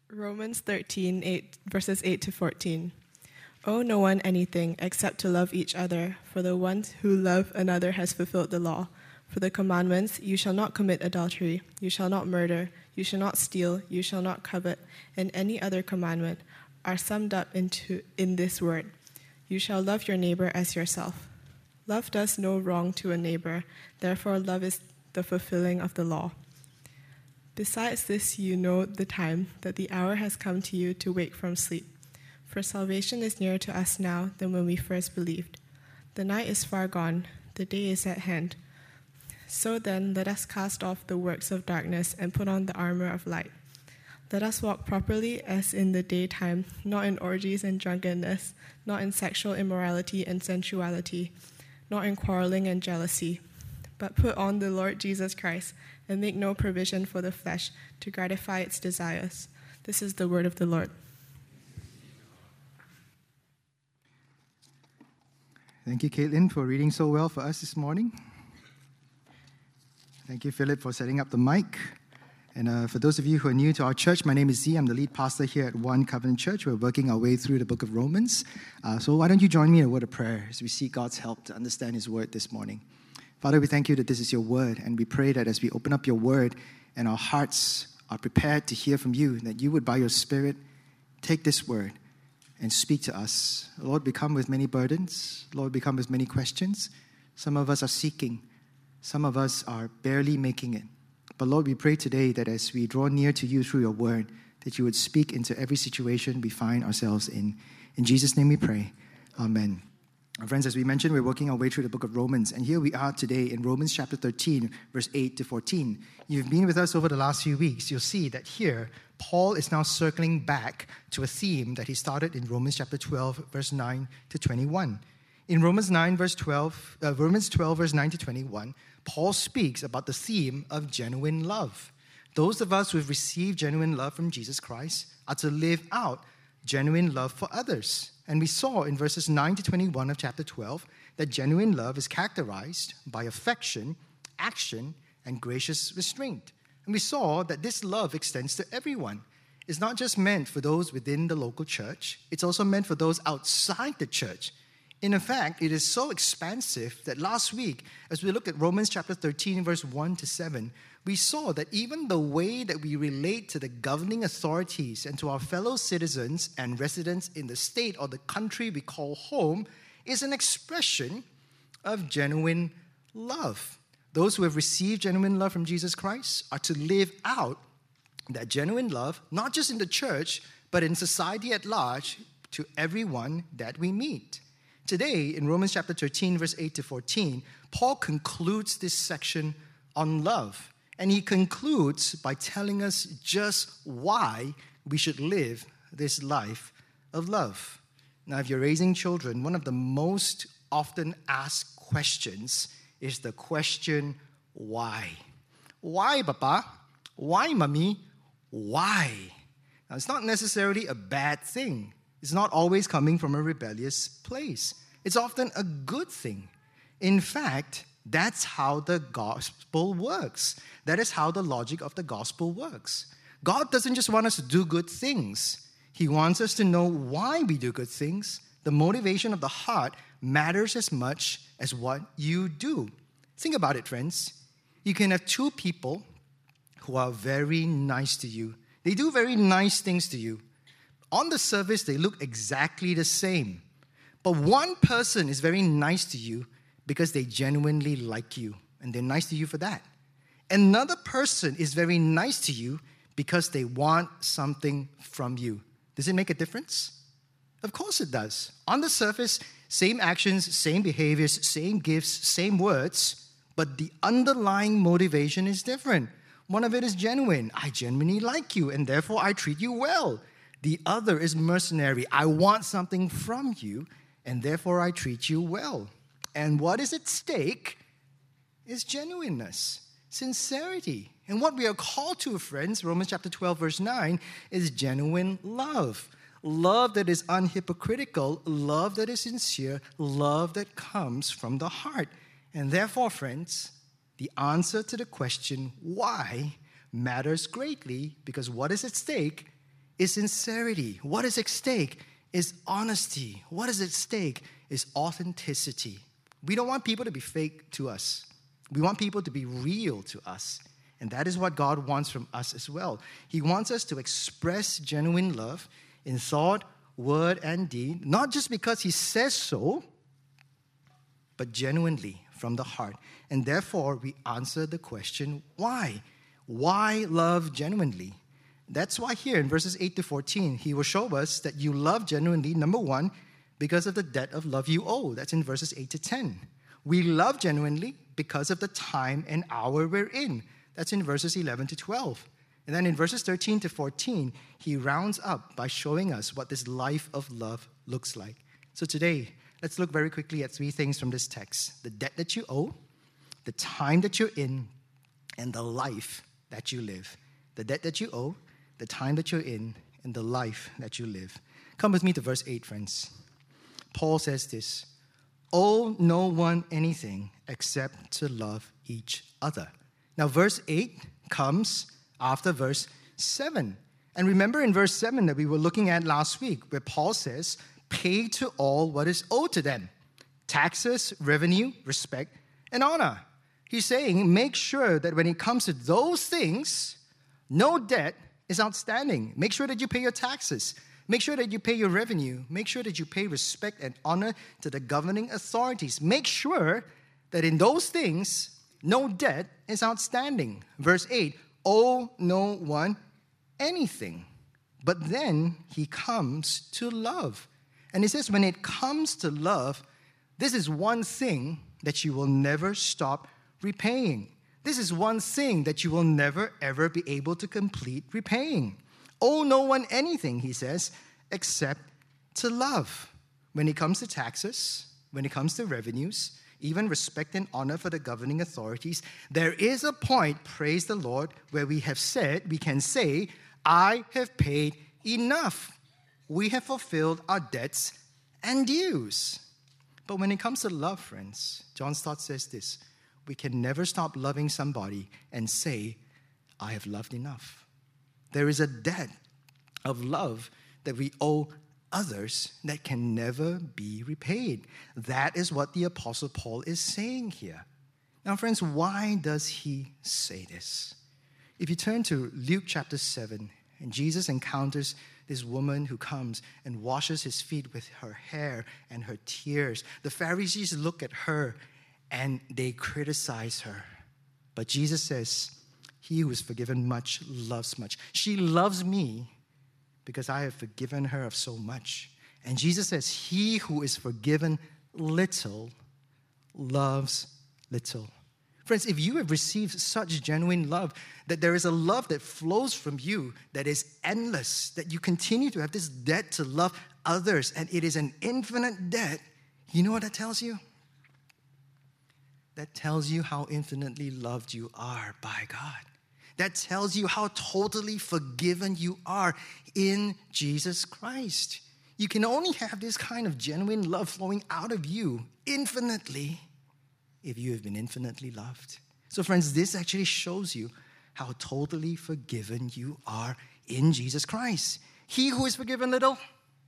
Romans 13, verses 8 to 14. Owe no one anything except to love each other, for the one who loves another has fulfilled the law. For the commandments, you shall not commit adultery, you shall not murder, you shall not steal, you shall not covet, and any other commandment are summed up in this word: you shall love your neighbor as yourself. Love does no wrong to a neighbor, therefore love is the fulfilling of the law. Besides this, you know the time, that the hour has come to you to wake from sleep. For salvation is nearer to us now than when we first believed. The night is far gone, the day is at hand. So then, let us cast off the works of darkness and put on the armor of light. Let us walk properly as in the daytime, not in orgies and drunkenness, not in sexual immorality and sensuality, not in quarreling and jealousy, but put on the Lord Jesus Christ and make no provision for the flesh to gratify its desires. This is the word of the Lord. Thank you, Caitlin, for reading so well for us this morning. Thank you, Philip, for setting up the mic. And for those of you who are new to our church, my name is Z. I'm the lead pastor here at One Covenant Church. We're working our way through the book of Romans. So why don't you join me in a word of prayer as we seek God's help to understand His word this morning. Father, we thank you that this is your word, and we pray that as we open up your word and our hearts are prepared to hear from you, that you would, by your Spirit, take this word and speak to us. Lord, we come with many burdens. Lord, we come with many questions. Some of us are seeking. Some of us are barely making it. But Lord, we pray today that as we draw near to you through your word, that you would speak into every situation we find ourselves in. In Jesus' name we pray. Amen. Friends, as we mentioned, we're working our way through the book of Romans, and here we are today in Romans chapter 13, verse 8 to 14. You've been with us over the last few weeks. You'll see that here, Paul is now circling back to a theme that he started in Romans chapter 12, verse 9 to 21. In Romans 12, verse 9 to 21, Paul speaks about the theme of genuine love. Those of us who have received genuine love from Jesus Christ are to live out genuine love for others. And we saw in verses 9 to 21 of chapter 12 that genuine love is characterized by affection, action, and gracious restraint. And we saw that this love extends to everyone. It's not just meant for those within the local church. It's also meant for those outside the church. In fact, it is so expansive that last week, as we looked at Romans chapter 13, verse 1 to 7, we saw that even the way that we relate to the governing authorities and to our fellow citizens and residents in the state or the country we call home is an expression of genuine love. Those who have received genuine love from Jesus Christ are to live out that genuine love, not just in the church, but in society at large, to everyone that we meet. Today, in Romans chapter 13, verse 8 to 14, Paul concludes this section on love. And he concludes by telling us just why we should live this life of love. Now, if you're raising children, one of the most often asked questions is the question, why? Why, Papa? Why, Mommy? Why? Now, it's not necessarily a bad thing. It's not always coming from a rebellious place. It's often a good thing. In fact, that's how the gospel works. That is how the logic of the gospel works. God doesn't just want us to do good things. He wants us to know why we do good things. The motivation of the heart matters as much as what you do. Think about it, friends. You can have two people who are very nice to you. They do very nice things to you. On the surface, they look exactly the same. But one person is very nice to you because they genuinely like you, and they're nice to you for that. Another person is very nice to you because they want something from you. Does it make a difference? Of course it does. On the surface, same actions, same behaviors, same gifts, same words, but the underlying motivation is different. One of it is genuine. I genuinely like you, and therefore I treat you well. The other is mercenary. I want something from you, and therefore I treat you well. And what is at stake is genuineness, sincerity. And what we are called to, friends, Romans chapter 12, verse 9, is genuine love. Love that is unhypocritical, love that is sincere, love that comes from the heart. And therefore, friends, the answer to the question, why, matters greatly, because what is at stake is sincerity. What is at stake is honesty. What is at stake is authenticity. We don't want people to be fake to us. We want people to be real to us. And that is what God wants from us as well. He wants us to express genuine love in thought, word, and deed, not just because He says so, but genuinely from the heart. And therefore, we answer the question, why? Why love genuinely? That's why here in verses 8 to 14, He will show us that you love genuinely, number one, because of the debt of love you owe. That's in verses 8 to 10. We love genuinely because of the time and hour we're in. That's in verses 11 to 12. And then in verses 13 to 14, He rounds up by showing us what this life of love looks like. So today, let's look very quickly at three things from this text: the debt that you owe, the time that you're in, and the life that you live. The debt that you owe, the time that you're in, and the life that you live. Come with me to verse 8, friends. Paul says this: owe no one anything except to love each other. Now, verse 8 comes after verse 7. And remember in verse 7 that we were looking at last week, where Paul says, pay to all what is owed to them: taxes, revenue, respect, and honor. He's saying, make sure that when it comes to those things, no debt is outstanding. Make sure that you pay your taxes. Make sure that you pay your revenue. Make sure that you pay respect and honor to the governing authorities. Make sure that in those things, no debt is outstanding. Verse 8, owe no one anything. But then he comes to love. And he says, when it comes to love, this is one thing that you will never stop repaying. This is one thing that you will never, ever be able to complete repaying. Owe no one anything, he says, except to love. When it comes to taxes, when it comes to revenues, even respect and honor for the governing authorities, there is a point, praise the Lord, where we can say, I have paid enough. We have fulfilled our debts and dues. But when it comes to love, friends, John Stott says this: we can never stop loving somebody and say, I have loved enough. There is a debt of love that we owe others that can never be repaid. That is what the Apostle Paul is saying here. Now, friends, why does he say this? If you turn to Luke chapter 7, and Jesus encounters this woman who comes and washes his feet with her hair and her tears, the Pharisees look at her and they criticize her. But Jesus says, he who is forgiven much loves much. She loves me because I have forgiven her of so much. And Jesus says, he who is forgiven little loves little. Friends, if you have received such genuine love, that there is a love that flows from you that is endless, that you continue to have this debt to love others, and it is an infinite debt, you know what that tells you? That tells you how infinitely loved you are by God. That tells you how totally forgiven you are in Jesus Christ. You can only have this kind of genuine love flowing out of you infinitely if you have been infinitely loved. So friends, this actually shows you how totally forgiven you are in Jesus Christ. He who is forgiven little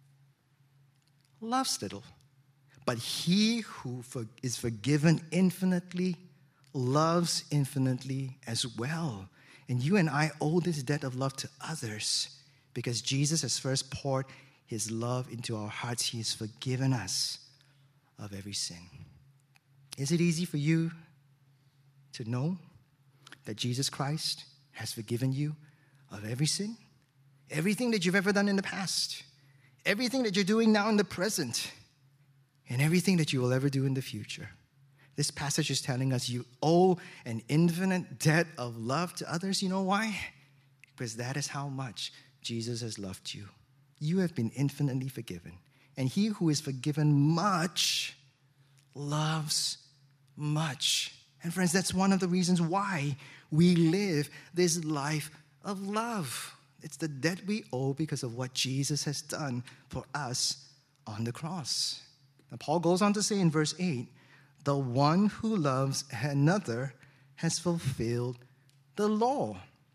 loves little. But he who is forgiven infinitely loves infinitely as well. And you and I owe this debt of love to others because Jesus has first poured his love into our hearts. He has forgiven us of every sin. Is it easy for you to know that Jesus Christ has forgiven you of every sin? Everything that you've ever done in the past, everything that you're doing now in the present, and everything that you will ever do in the future. This passage is telling us you owe an infinite debt of love to others. You know why? Because that is how much Jesus has loved you. You have been infinitely forgiven. And he who is forgiven much loves much. And friends, that's one of the reasons why we live this life of love. It's the debt we owe because of what Jesus has done for us on the cross. Now, Paul goes on to say in verse 8, the one who loves another has fulfilled the law.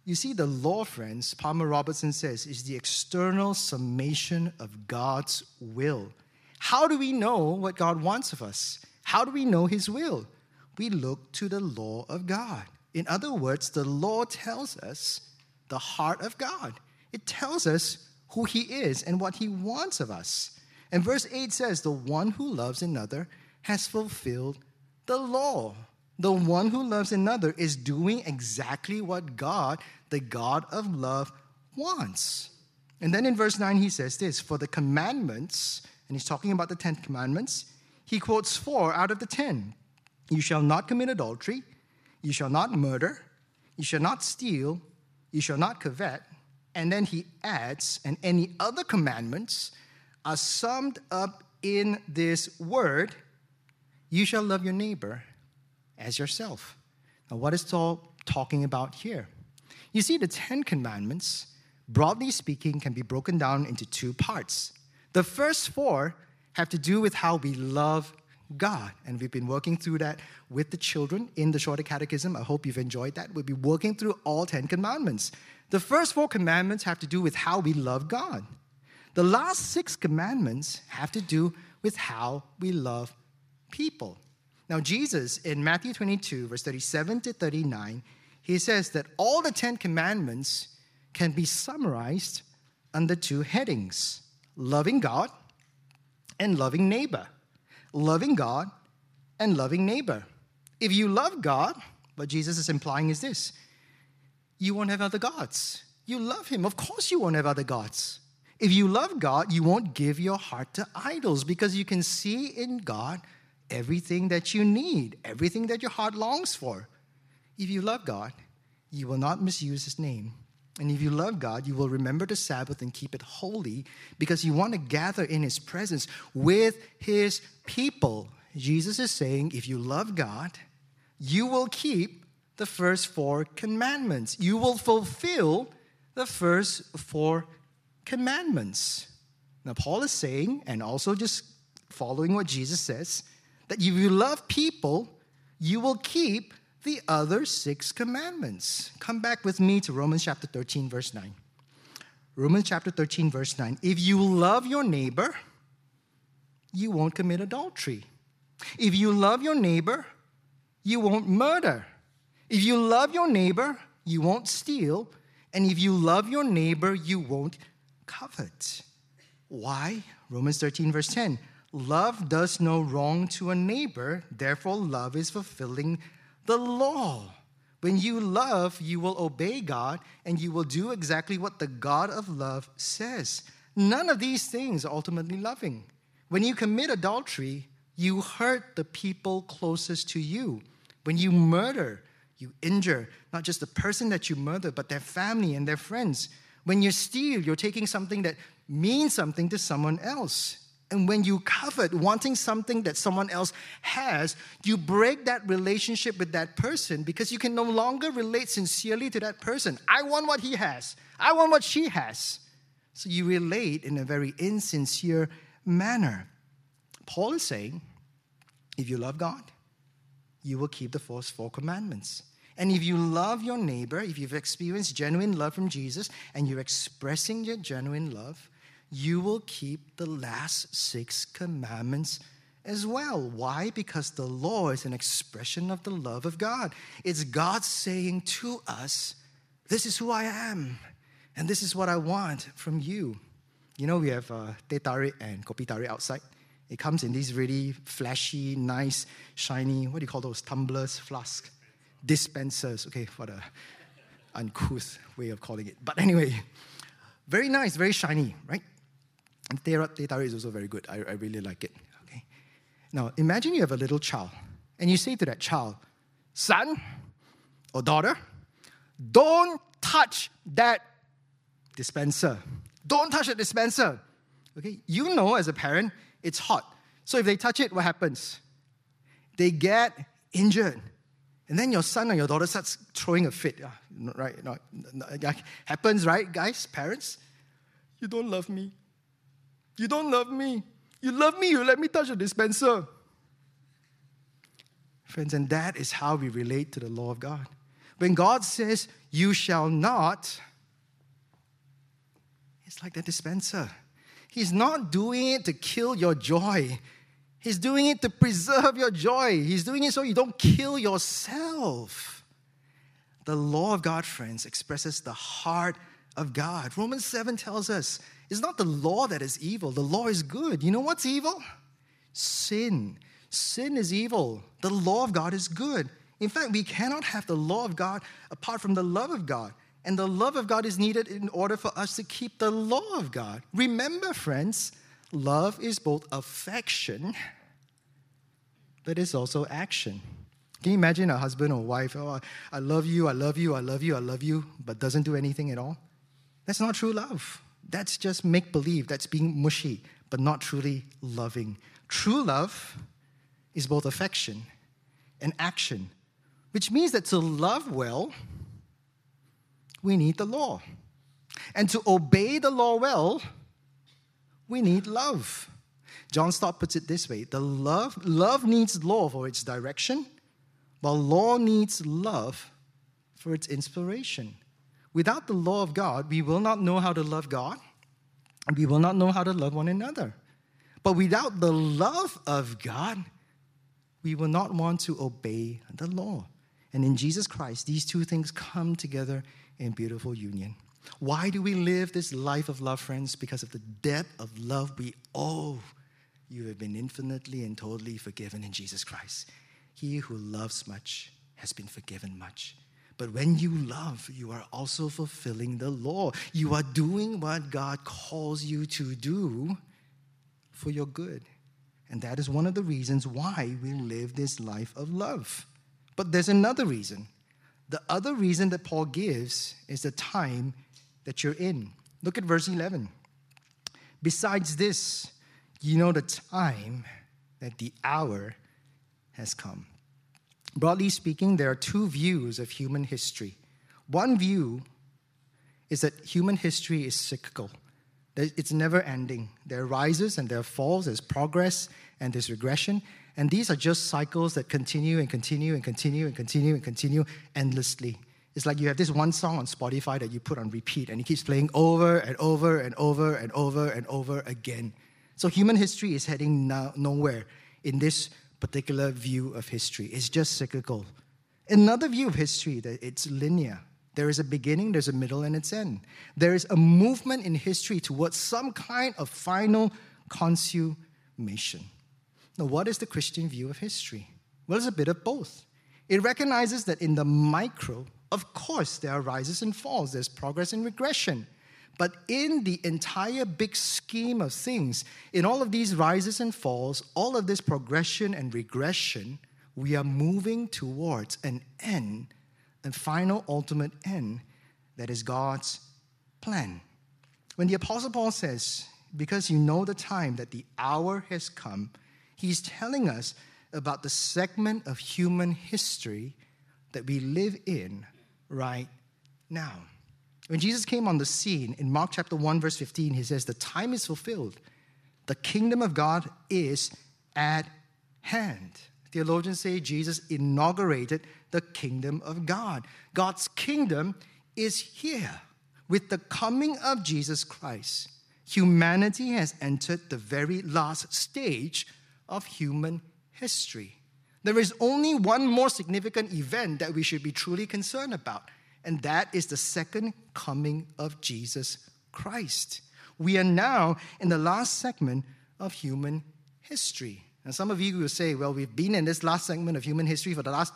You see, the law, friends, Palmer Robertson says, is the external summation of God's will. How do we know what God wants of us? How do we know His will? We look to the law of God. In other words, the law tells us the heart of God. It tells us who He is and what He wants of us. And verse 8 says, the one who loves another has fulfilled the law. The one who loves another is doing exactly what God, the God of love, wants. And then in verse 9 he says this, for the commandments, and he's talking about the 10 commandments, he quotes 4 out of the 10. You shall not commit adultery, you shall not murder, you shall not steal, you shall not covet. And then he adds, and any other commandments are summed up in this word, you shall love your neighbor as yourself. Now, what is Paul talking about here? You see, the 10 commandments, broadly speaking, can be broken down into 2 parts. The first 4 have to do with how we love God. And we've been working through that with the children in the Shorter Catechism. I hope you've enjoyed that. We'll be working through all 10 commandments. The first 4 commandments have to do with how we love God. The last 6 commandments have to do with how we love people. Now, Jesus, in Matthew 22, verse 37 to 39, he says that all the 10 commandments can be summarized under 2 headings: loving God and loving neighbor. Loving God and loving neighbor. If you love God, what Jesus is implying is this: you won't have other gods. You love Him. Of course you won't have other gods. If you love God, you won't give your heart to idols because you can see in God everything that you need, everything that your heart longs for. If you love God, you will not misuse His name. And if you love God, you will remember the Sabbath and keep it holy because you want to gather in His presence with His people. Jesus is saying, if you love God, you will keep the first 4 commandments. You will fulfill the first 4 commandments. Now, Paul is saying, and also just following what Jesus says, that if you love people, you will keep the other 6 commandments. Come back with me to Romans chapter 13, verse 9. Romans chapter 13, verse 9. If you love your neighbor, you won't commit adultery. If you love your neighbor, you won't murder. If you love your neighbor, you won't steal. And if you love your neighbor, you won't covet. Why? Romans 13, verse 10. Love does no wrong to a neighbor, therefore love is fulfilling the law. When you love, you will obey God, and you will do exactly what the God of love says. None of these things are ultimately loving. When you commit adultery, you hurt the people closest to you. When you murder, you injure not just the person that you murder, but their family and their friends. When you steal, you're taking something that means something to someone else. And when you covet, wanting something that someone else has, you break that relationship with that person because you can no longer relate sincerely to that person. I want what he has. I want what she has. So you relate in a very insincere manner. Paul is saying, if you love God, you will keep the first 4 commandments. And if you love your neighbor, if you've experienced genuine love from Jesus and you're expressing your genuine love, you will keep the last 6 commandments as well. Why? Because the law is an expression of the love of God. It's God saying to us, this is who I am, and this is what I want from you. You know, we have teh tarik and kopi tarik outside. It comes in these really flashy, nice, shiny, what do you call those, tumblers, flask, dispensers. Okay, for the uncouth way of calling it. But anyway, very nice, very shiny, right? And teh tarik is also very good. I really like it. Okay. Now, imagine you have a little child, and you say to that child, son or daughter, don't touch that dispenser. Don't touch that dispenser. Okay. You know, as a parent, it's hot. So if they touch it, what happens? They get injured. And then your son or your daughter starts throwing a fit. Right? Happens, right, guys, parents? You don't love me. You don't love me. You love me, you let me touch the dispenser. Friends, and that is how we relate to the law of God. When God says, you shall not. It's like the dispenser. He's not doing it to kill your joy. He's doing it to preserve your joy. He's doing it so you don't kill yourself. The law of God, friends, expresses the heart of God. Romans 7 tells us it's not the law that is evil. The law is good. You know what's evil? Sin. Sin is evil. The law of God is good. In fact, we cannot have the law of God apart from the love of God. And the love of God is needed in order for us to keep the law of God. Remember, friends, love is both affection, but it's also action. Can you imagine a husband or wife, oh, I love you, I love you, I love you, I love you, but doesn't do anything at all? That's not true love. That's just make-believe. That's being mushy, but not truly loving. True love is both affection and action, which means that to love well, we need the law. And to obey the law well, we need love. John Stott puts it this way: love needs law for its direction, while law needs love for its inspiration. Without the law of God, we will not know how to love God, and we will not know how to love one another. But without the love of God, we will not want to obey the law. And in Jesus Christ, these two things come together in beautiful union. Why do we live this life of love, friends? Because of the debt of love we owe. You have been infinitely and totally forgiven in Jesus Christ. He who loves much has been forgiven much. But when you love, you are also fulfilling the law. You are doing what God calls you to do for your good. And that is one of the reasons why we live this life of love. But there's another reason. The other reason that Paul gives is the time that you're in. Look at verse 11. Besides this, you know the time that the hour has come. Broadly speaking, there are two views of human history. One view is that human history is cyclical. It's never ending. There are rises and there are falls, there's progress and there's regression. And these are just cycles that continue and continue and continue and continue and continue endlessly. It's like you have this one song on Spotify that you put on repeat and it keeps playing over and over and over and over and over again. So human history is heading nowhere in this particular view of history. It's just cyclical. Another view of history, that it's linear. There is a beginning, there's a middle, and its end. There is a movement in history towards some kind of final consummation. Now, what is the Christian view of history? Well, it's a bit of both. It recognizes that in the micro, of course, there are rises and falls. There's progress and regression. But in the entire big scheme of things, in all of these rises and falls, all of this progression and regression, we are moving towards an end, a final ultimate end, that is God's plan. When the Apostle Paul says, because you know the time that the hour has come, he's telling us about the segment of human history that we live in right now. When Jesus came on the scene, in Mark chapter 1, verse 15, he says, the time is fulfilled. The kingdom of God is at hand. Theologians say Jesus inaugurated the kingdom of God. God's kingdom is here. With the coming of Jesus Christ, humanity has entered the very last stage of human history. There is only one more significant event that we should be truly concerned about, and that is the second coming of Jesus Christ. We are now in the last segment of human history. And some of you will say, well, we've been in this last segment of human history for the last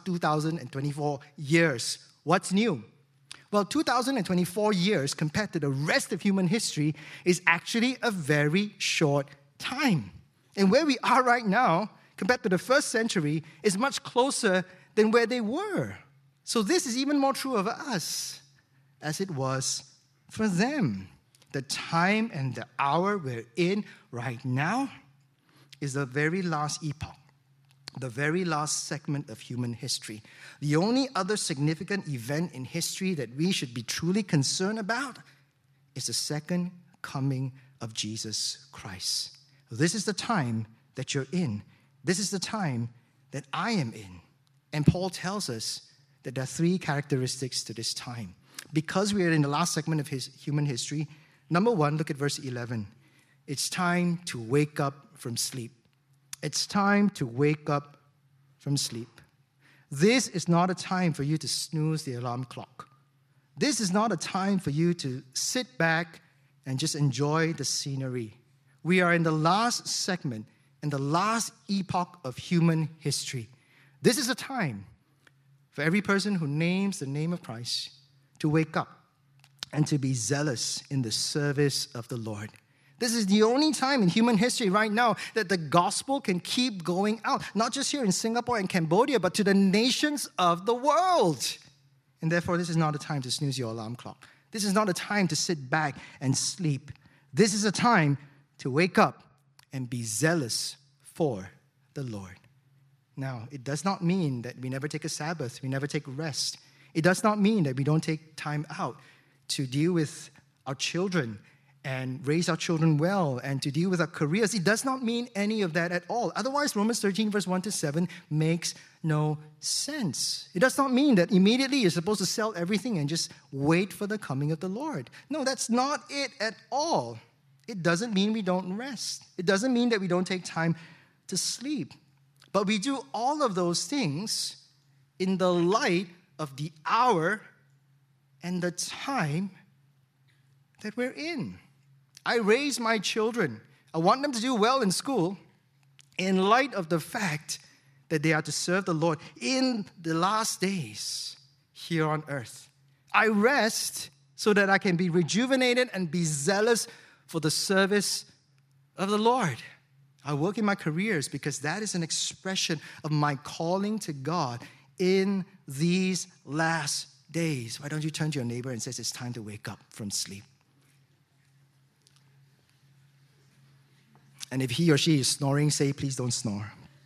2,024 years. What's new? Well, 2,024 years compared to the rest of human history is actually a very short time. And where we are right now, compared to the first century, is much closer than where they were. So this is even more true of us as it was for them. The time and the hour we're in right now is the very last epoch, the very last segment of human history. The only other significant event in history that we should be truly concerned about is the second coming of Jesus Christ. This is the time that you're in. This is the time that I am in. And Paul tells us that there are three characteristics to this time. because we are in the last segment of human history, number one, look at verse 11. It's time to wake up from sleep. It's time to wake up from sleep. This is not a time for you to snooze the alarm clock. This is not a time for you to sit back and just enjoy the scenery. We are in the last segment, in the last epoch of human history. This is a time for every person who names the name of Christ to wake up and to be zealous in the service of the Lord. This is the only time in human history right now that the gospel can keep going out, not just here in Singapore and Cambodia, but to the nations of the world. And therefore, this is not a time to snooze your alarm clock. This is not a time to sit back and sleep. This is a time to wake up and be zealous for the Lord. Now, it does not mean that we never take a Sabbath, we never take rest. It does not mean that we don't take time out to deal with our children and raise our children well and to deal with our careers. It does not mean any of that at all. Otherwise, Romans 13, verse 1 to 7 makes no sense. It does not mean that immediately you're supposed to sell everything and just wait for the coming of the Lord. No, that's not it at all. It doesn't mean we don't rest. It doesn't mean that we don't take time to sleep. But we do all of those things in the light of the hour and the time that we're in. I raise my children. I want them to do well in school in light of the fact that they are to serve the Lord in the last days here on earth. I rest so that I can be rejuvenated and be zealous for the service of the Lord. I work in my careers because that is an expression of my calling to God in these last days. Why don't you turn to your neighbor and say, it's time to wake up from sleep? And if he or she is snoring, say, please don't snore.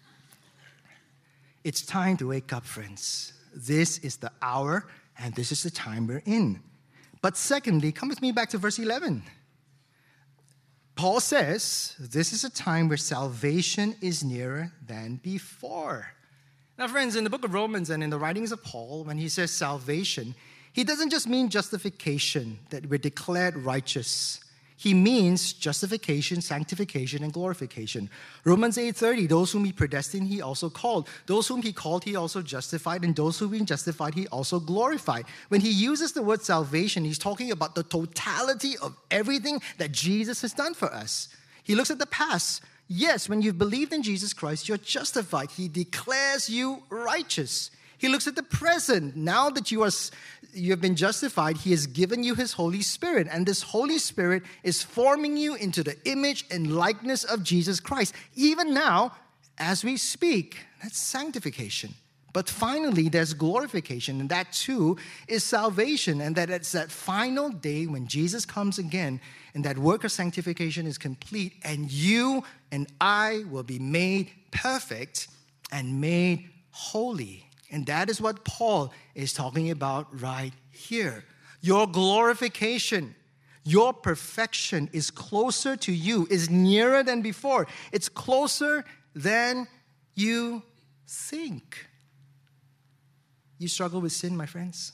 It's time to wake up, friends. This is the hour, and this is the time we're in. But secondly, come with me back to verse 11. Paul says, this is a time where salvation is nearer than before. Now, friends, in the book of Romans and in the writings of Paul, when he says salvation, he doesn't just mean justification, that we're declared righteous. He means justification, sanctification, and glorification. Romans 8:30, those whom he predestined, he also called. Those whom he called, he also justified. And those whom he justified, he also glorified. When he uses the word salvation, he's talking about the totality of everything that Jesus has done for us. He looks at the past. Yes, when you've believed in Jesus Christ, you're justified. He declares you righteous. He looks at the present. Now that you have been justified, he has given you his Holy Spirit. And this Holy Spirit is forming you into the image and likeness of Jesus Christ. Even now, as we speak, that's sanctification. But finally, there's glorification, and that too is salvation. And that it's that final day when Jesus comes again, and that work of sanctification is complete, and you and I will be made perfect and made holy. And that is what Paul is talking about right here. Your glorification, your perfection is closer to you, is nearer than before. It's closer than you think. You struggle with sin, my friends?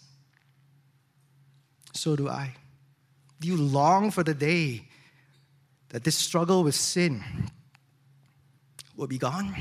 So do I. Do you long for the day that this struggle with sin will be gone?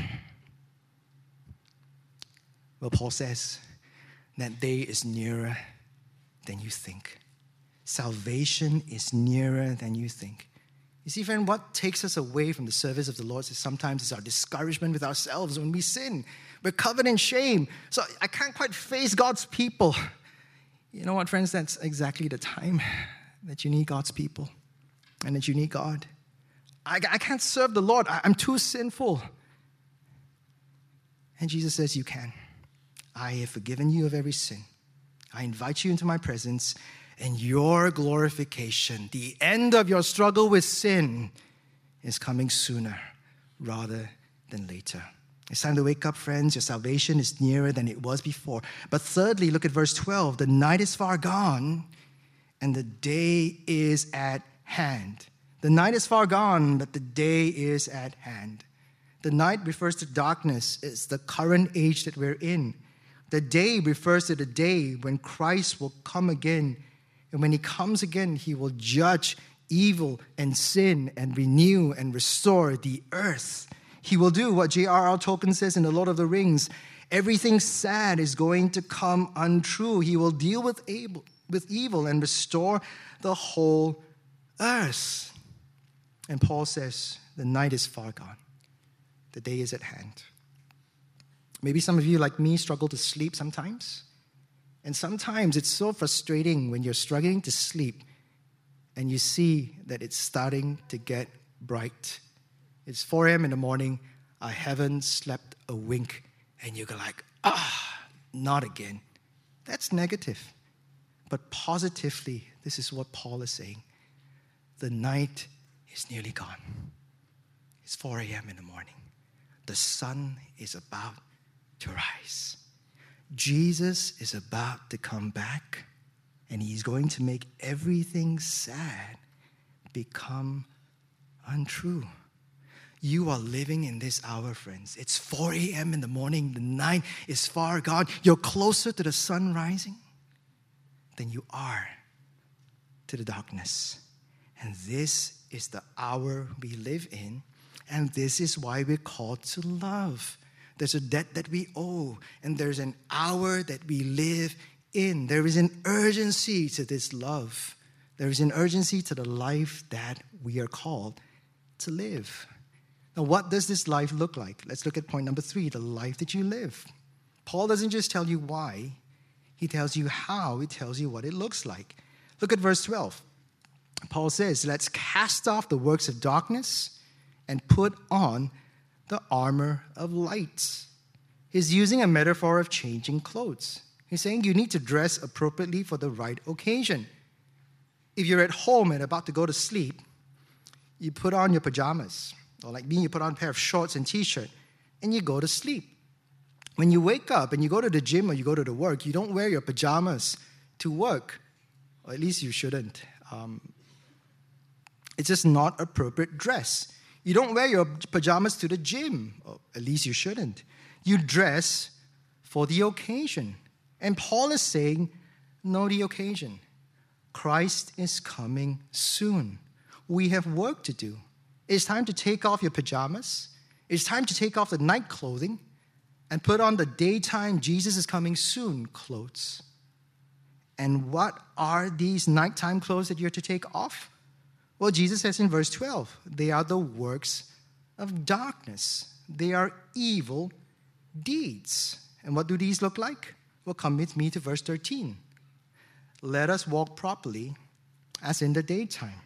Well, Paul says that day is nearer than you think. Salvation is nearer than you think. You see, friend, what takes us away from the service of the Lord is sometimes our discouragement with ourselves when we sin. We're covered in shame. So I can't quite face God's people. You know what, friends? That's exactly the time that you need God's people and that you need God. I can't serve the Lord. I'm too sinful. And Jesus says, you can. I have forgiven you of every sin. I invite you into my presence, and your glorification, the end of your struggle with sin, is coming sooner rather than later. It's time to wake up, friends. Your salvation is nearer than it was before. But thirdly, look at verse 12. The night is far gone, and the day is at hand. The night is far gone, but the day is at hand. The night refers to darkness. It's the current age that we're in. The day refers to the day when Christ will come again And when he comes again, he will judge evil and sin and renew and restore the earth. He will do what J.R.R. Tolkien says in The Lord of the Rings. Everything sad is going to come untrue. He will deal with evil and restore the whole earth. And Paul says, the night is far gone. The day is at hand. Maybe some of you, like me, struggle to sleep sometimes. And sometimes it's so frustrating when you're struggling to sleep and you see that it's starting to get bright. It's 4 a.m. in the morning. I haven't slept a wink. And you go like, not again. That's negative. But positively, this is what Paul is saying. The night is nearly gone. It's 4 a.m. in the morning. The sun is about to rise. Jesus is about to come back, and he's going to make everything sad become untrue. You are living in this hour, friends. It's 4 a.m. in the morning. The night is far gone. You're closer to the sun rising than you are to the darkness. And this is the hour we live in, and this is why we're called to love. There's a debt that we owe, and there's an hour that we live in. There is an urgency to this love. There is an urgency to the life that we are called to live. Now, what does this life look like? Let's look at point number 3, the life that you live. Paul doesn't just tell you why. He tells you how. He tells you what it looks like. Look at verse 12. Paul says, let's cast off the works of darkness and put on the armor of light. He's using a metaphor of changing clothes. He's saying you need to dress appropriately for the right occasion. If you're at home and about to go to sleep, you put on your pajamas. Or like me, you put on a pair of shorts and t-shirt, and you go to sleep. When you wake up and you go to the gym or you go to the work, you don't wear your pajamas to work. Or at least you shouldn't. It's just not appropriate dress. You don't wear your pajamas to the gym. Or at least you shouldn't. You dress for the occasion. And Paul is saying, know the occasion. Christ is coming soon. We have work to do. It's time to take off your pajamas. It's time to take off the night clothing and put on the daytime Jesus is coming soon clothes. And what are these nighttime clothes that you're to take off? Well, Jesus says in verse 12, they are the works of darkness. They are evil deeds. And what do these look like? Well, come with me to verse 13. Let us walk properly as in the daytime.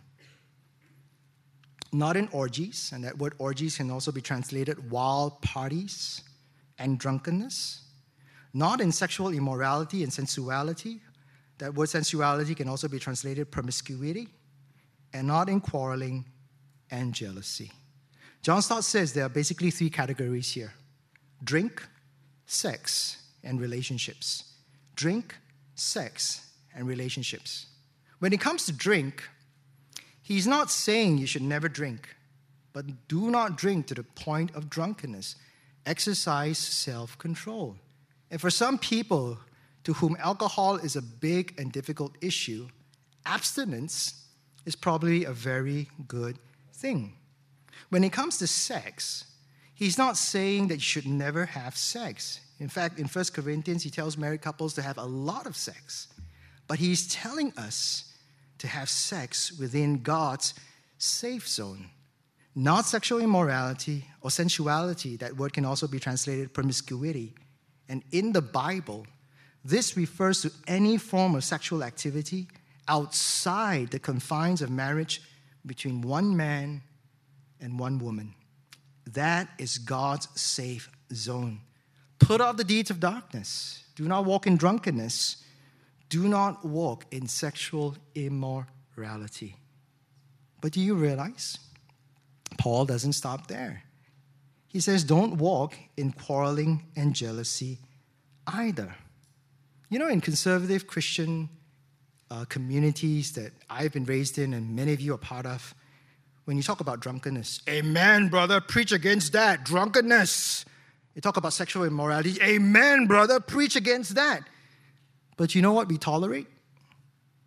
Not in orgies, and that word orgies can also be translated wild parties and drunkenness. Not in sexual immorality and sensuality. That word sensuality can also be translated promiscuity. And not in quarreling and jealousy. John Stott says there are basically 3 categories here. Drink, sex, and relationships. Drink, sex, and relationships. When it comes to drink, he's not saying you should never drink, but do not drink to the point of drunkenness. Exercise self-control. And for some people to whom alcohol is a big and difficult issue, abstinence is probably a very good thing. When it comes to sex, he's not saying that you should never have sex. In fact, in 1 Corinthians, he tells married couples to have a lot of sex. But he's telling us to have sex within God's safe zone. Not sexual immorality or sensuality. That word can also be translated promiscuity. And in the Bible, this refers to any form of sexual activity outside the confines of marriage between one man and one woman. That is God's safe zone. Put off the deeds of darkness. Do not walk in drunkenness. Do not walk in sexual immorality. But do you realize Paul doesn't stop there? He says, don't walk in quarreling and jealousy either. You know, in conservative Christian communities that I've been raised in and many of you are part of, when you talk about drunkenness, amen, brother, preach against that. Drunkenness. You talk about sexual immorality, amen, brother, preach against that. But you know what we tolerate?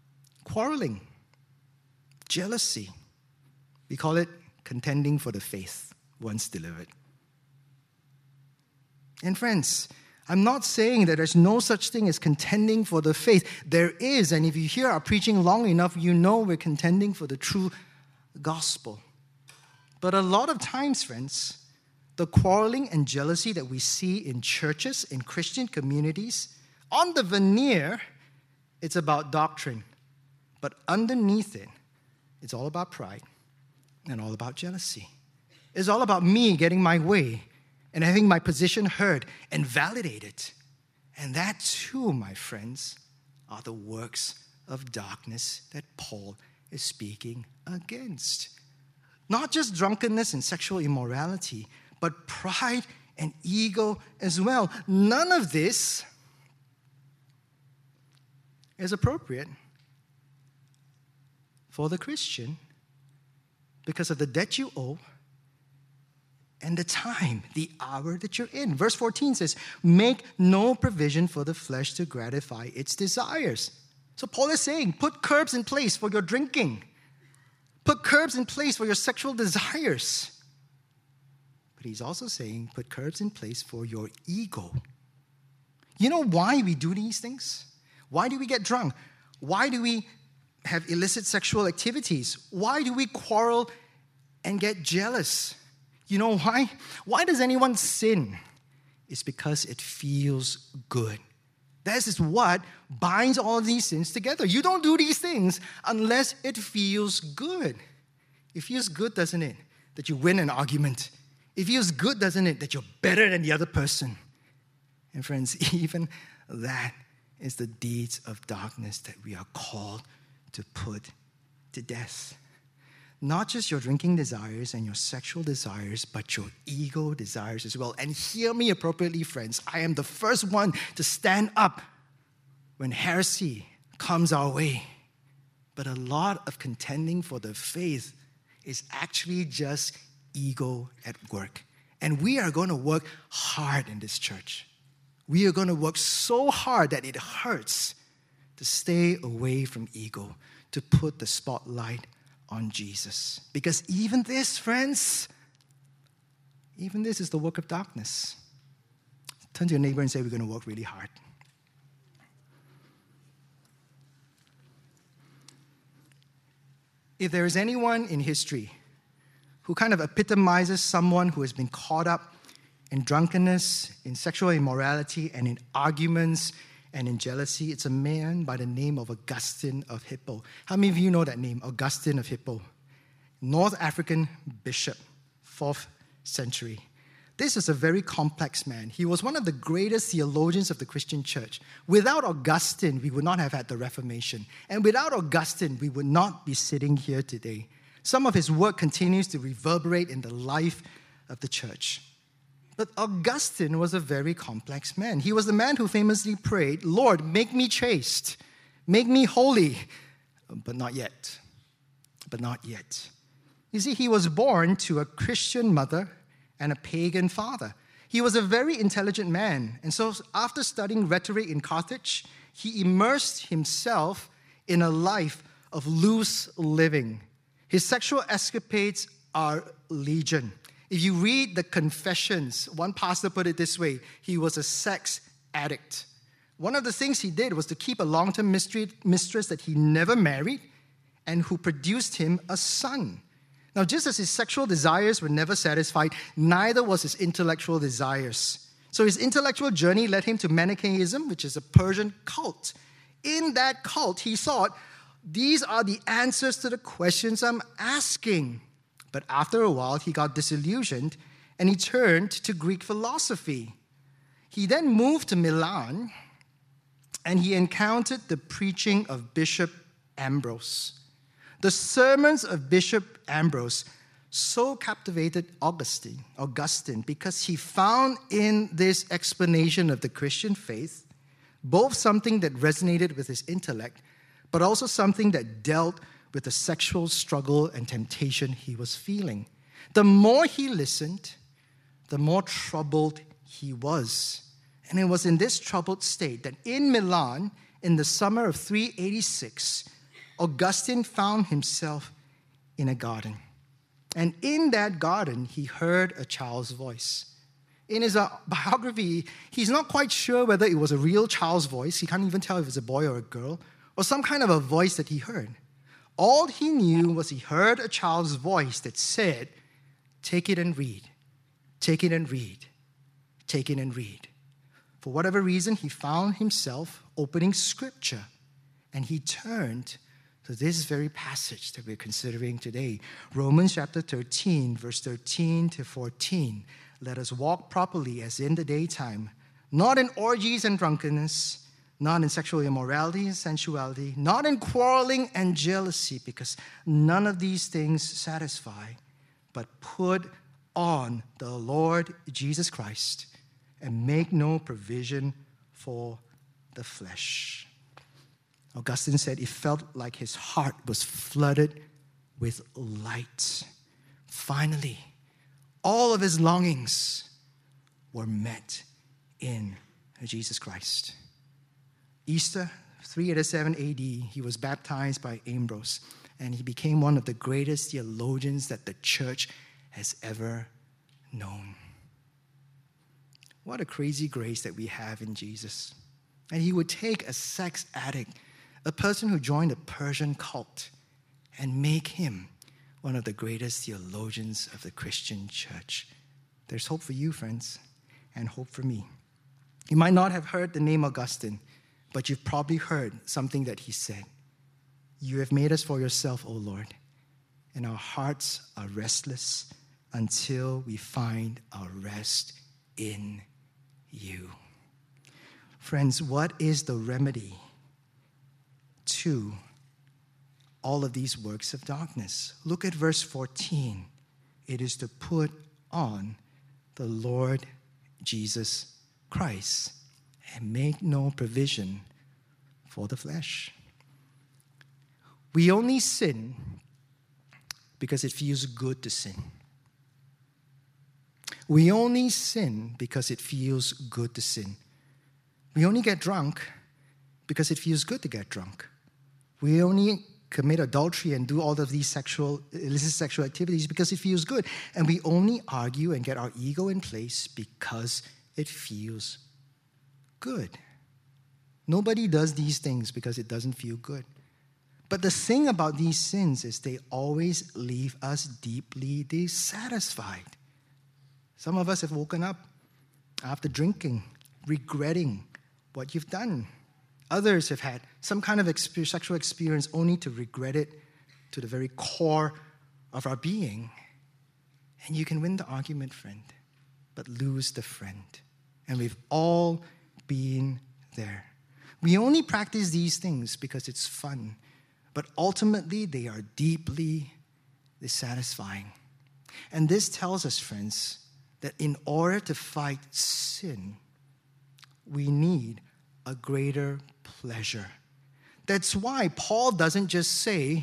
quarreling, jealousy. We call it contending for the faith once delivered. And friends, I'm not saying that there's no such thing as contending for the faith. There is, and if you hear our preaching long enough, you know we're contending for the true gospel. But a lot of times, friends, the quarreling and jealousy that we see in churches, in Christian communities, on the veneer, it's about doctrine. But underneath it, it's all about pride and all about jealousy. It's all about me getting my way and having my position heard and validated. And that too, my friends, are the works of darkness that Paul is speaking against. Not just drunkenness and sexual immorality, but pride and ego as well. None of this is appropriate for the Christian because of the debt you owe and the time, the hour that you're in. Verse 14 says, make no provision for the flesh to gratify its desires. So Paul is saying, put curbs in place for your drinking. Put curbs in place for your sexual desires. But he's also saying, put curbs in place for your ego. You know why we do these things? Why do we get drunk? Why do we have illicit sexual activities? Why do we quarrel and get jealous? You know why? Why does anyone sin? It's because it feels good. This is what binds all of these sins together. You don't do these things unless it feels good. It feels good, doesn't it, that you win an argument? It feels good, doesn't it, that you're better than the other person? And friends, even that is the deeds of darkness that we are called to put to death. Not just your drinking desires and your sexual desires, but your ego desires as well. And hear me appropriately, friends. I am the first one to stand up when heresy comes our way. But a lot of contending for the faith is actually just ego at work. And we are going to work hard in this church. We are going to work so hard that it hurts to stay away from ego, to put the spotlight on Jesus. Because even this, friends, even this is the work of darkness. Turn to your neighbor and say, we're going to work really hard. If there is anyone in history who kind of epitomizes someone who has been caught up in drunkenness, in sexual immorality, and in arguments, and in jealousy, it's a man by the name of Augustine of Hippo. How many of you know that name, Augustine of Hippo? North African bishop, 4th century. This is a very complex man. He was one of the greatest theologians of the Christian church. Without Augustine, we would not have had the Reformation. And without Augustine, we would not be sitting here today. Some of his work continues to reverberate in the life of the church. But Augustine was a very complex man. He was the man who famously prayed, Lord, make me chaste, make me holy, but not yet. But not yet. You see, he was born to a Christian mother and a pagan father. He was a very intelligent man. And so after studying rhetoric in Carthage, he immersed himself in a life of loose living. His sexual escapades are legion. If you read the Confessions, one pastor put it this way, he was a sex addict. One of the things he did was to keep a long-term mistress that he never married and who produced him a son. Now, just as his sexual desires were never satisfied, neither was his intellectual desires. So his intellectual journey led him to Manichaeism, which is a Persian cult. In that cult, he thought, these are the answers to the questions I'm asking. But after a while, he got disillusioned and he turned to Greek philosophy. He then moved to Milan and he encountered the preaching of Bishop Ambrose. The sermons of Bishop Ambrose so captivated Augustine because he found in this explanation of the Christian faith both something that resonated with his intellect, but also something that dealt with the sexual struggle and temptation he was feeling. The more he listened, the more troubled he was. And it was in this troubled state that in Milan, in the summer of 386, Augustine found himself in a garden. And in that garden, he heard a child's voice. In his biography, he's not quite sure whether it was a real child's voice. He can't even tell if it's a boy or a girl, or some kind of a voice that he heard. All he knew was he heard a child's voice that said, "Take it and read. Take it and read. Take it and read." For whatever reason, he found himself opening scripture, and he turned to this very passage that we're considering today. Romans chapter 13, verse 13 to 14. Let us walk properly as in the daytime, not in orgies and drunkenness, not in sexual immorality and sensuality, not in quarreling and jealousy, because none of these things satisfy, but put on the Lord Jesus Christ and make no provision for the flesh. Augustine said it felt like his heart was flooded with light. Finally, all of his longings were met in Jesus Christ. Easter, 387 AD, he was baptized by Ambrose, and he became one of the greatest theologians that the church has ever known. What a crazy grace that we have in Jesus. And he would take a sex addict, a person who joined a Persian cult, and make him one of the greatest theologians of the Christian church. There's hope for you, friends, and hope for me. You might not have heard the name Augustine, but you've probably heard something that he said. You have made us for yourself, O Lord, and our hearts are restless until we find our rest in you. Friends, what is the remedy to all of these works of darkness? Look at verse 14. It is to put on the Lord Jesus Christ and make no provision for the flesh. We only sin because it feels good to sin. We only sin because it feels good to sin. We only get drunk because it feels good to get drunk. We only commit adultery and do all of these illicit sexual activities because it feels good. And we only argue and get our ego in place because it feels good. Nobody does these things because it doesn't feel good. But the thing about these sins is they always leave us deeply dissatisfied. Some of us have woken up after drinking, regretting what you've done. Others have had some kind of sexual experience only to regret it to the very core of our being. And you can win the argument, friend, but lose the friend. And we've all been there. We only practice these things because it's fun, but ultimately they are deeply dissatisfying. And this tells us, friends, that in order to fight sin, we need a greater pleasure. That's why Paul doesn't just say,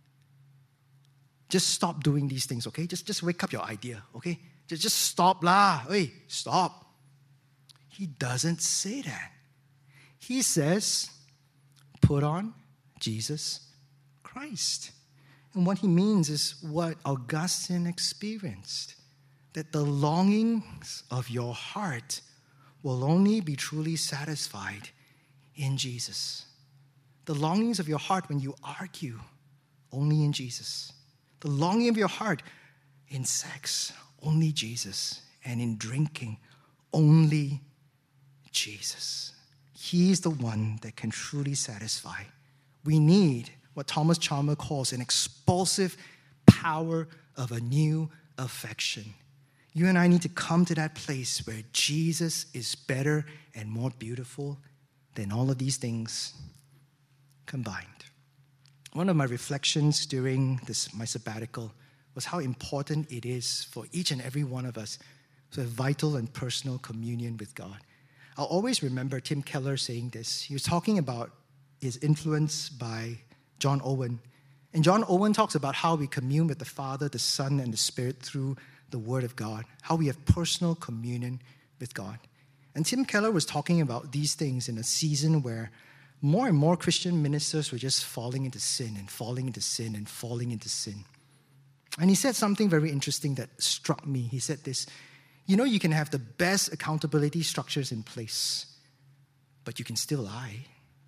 just stop doing these things, okay? Just wake up your idea, okay? Just stop lah. Hey, stop. He doesn't say that. He says, put on Jesus Christ. And what he means is what Augustine experienced, that the longings of your heart will only be truly satisfied in Jesus. The longings of your heart when you argue, only in Jesus. The longing of your heart in sex, only Jesus. And in drinking, only Jesus. He's the one that can truly satisfy. We need what Thomas Chalmers calls an expulsive power of a new affection. You and I need to come to that place where Jesus is better and more beautiful than all of these things combined. One of my reflections during my sabbatical was how important it is for each and every one of us to have vital and personal communion with God. I'll always remember Tim Keller saying this. He was talking about his influence by John Owen. And John Owen talks about how we commune with the Father, the Son, and the Spirit through the Word of God, how we have personal communion with God. And Tim Keller was talking about these things in a season where more and more Christian ministers were just falling into sin and falling into sin and falling into sin. And he said something very interesting that struck me. He said this, you can have the best accountability structures in place, but you can still lie.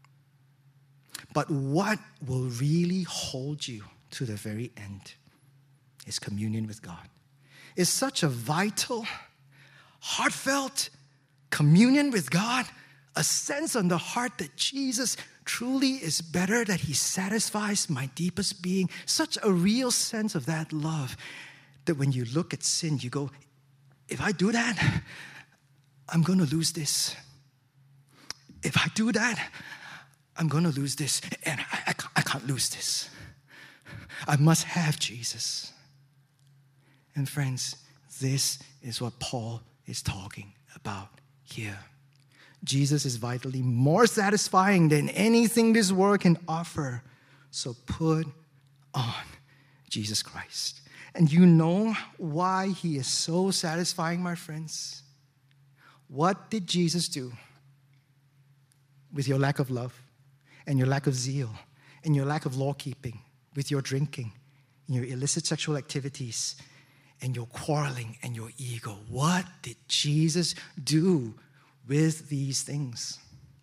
But what will really hold you to the very end is communion with God. It's such a vital, heartfelt communion with God, a sense on the heart that Jesus truly is better, that he satisfies my deepest being. Such a real sense of that love that when you look at sin, you go, if I do that, I'm going to lose this. If I do that, I'm going to lose this. And I can't lose this. I must have Jesus. And friends, this is what Paul is talking about here. Jesus is vitally more satisfying than anything this world can offer. So put on Jesus Christ. And you know why he is so satisfying, my friends? What did Jesus do with your lack of love and your lack of zeal and your lack of law keeping, with your drinking and your illicit sexual activities and your quarreling and your ego? What did Jesus do with these things?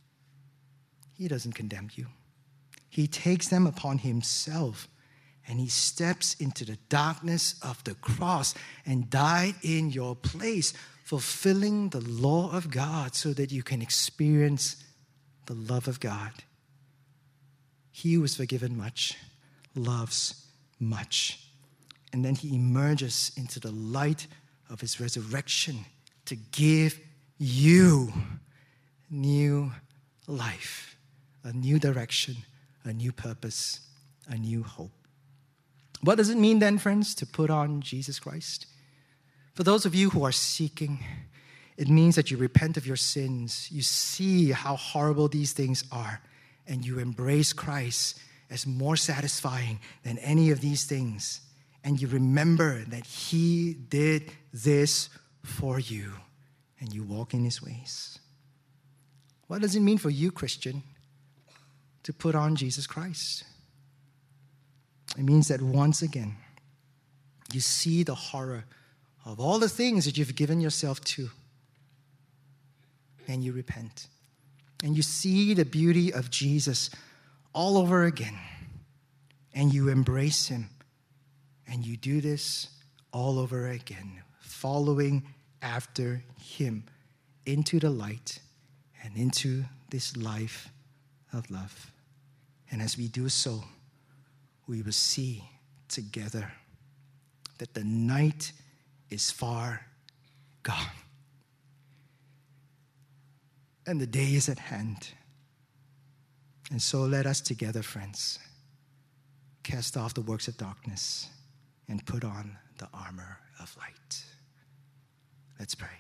He doesn't condemn you. He takes them upon himself, and he steps into the darkness of the cross and died in your place, fulfilling the law of God so that you can experience the love of God. He who was forgiven much loves much. And then he emerges into the light of his resurrection to give you new life, a new direction, a new purpose, a new hope. What does it mean then, friends, to put on Jesus Christ? For those of you who are seeking, it means that you repent of your sins, you see how horrible these things are, and you embrace Christ as more satisfying than any of these things. And you remember that he did this for you, and you walk in his ways. What does it mean for you, Christian, to put on Jesus Christ? It means that once again, you see the horror of all the things that you've given yourself to, and you repent. And you see the beauty of Jesus all over again, and you embrace him. And you do this all over again, following after him into the light and into this life of love. And as we do so, we will see together that the night is far gone and the day is at hand. And so let us together, friends, cast off the works of darkness and put on the armor of light. Let's pray.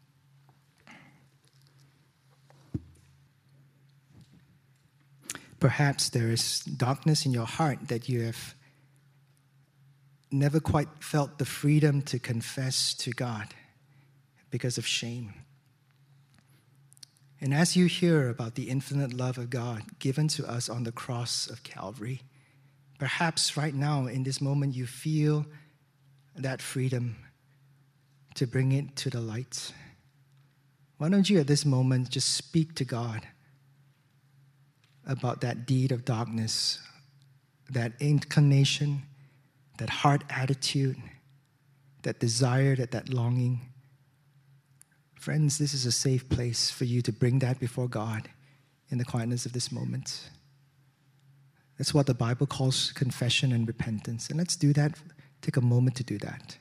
Perhaps there is darkness in your heart that you have never quite felt the freedom to confess to God because of shame. And as you hear about the infinite love of God given to us on the cross of Calvary, perhaps right now in this moment you feel that freedom to bring it to the light. Why don't you at this moment just speak to God about that deed of darkness, that inclination, that heart attitude, that desire, that longing. Friends, this is a safe place for you to bring that before God in the quietness of this moment. That's what the Bible calls confession and repentance. And let's do that. Take a moment to do that.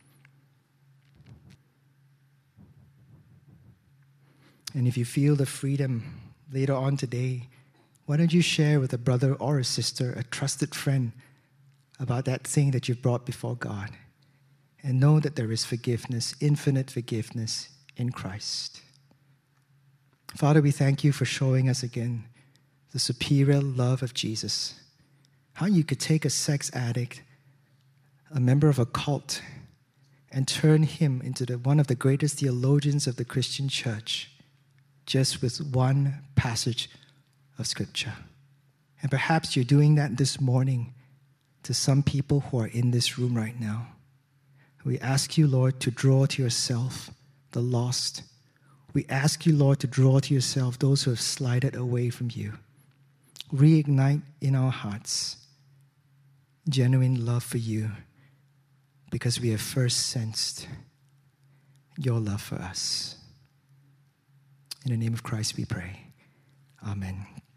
And if you feel the freedom later on today, why don't you share with a brother or a sister, a trusted friend, about that thing that you've brought before God? And know that there is forgiveness, infinite forgiveness in Christ. Father, we thank you for showing us again the superior love of Jesus. How you could take a sex addict, a member of a cult, and turn him into one of the greatest theologians of the Christian church, just with one passage of Scripture. And perhaps you're doing that this morning to some people who are in this room right now. We ask you, Lord, to draw to yourself the lost. We ask you, Lord, to draw to yourself those who have slided away from you. Reignite in our hearts genuine love for you, because we have first sensed your love for us. In the name of Christ we pray. Amen.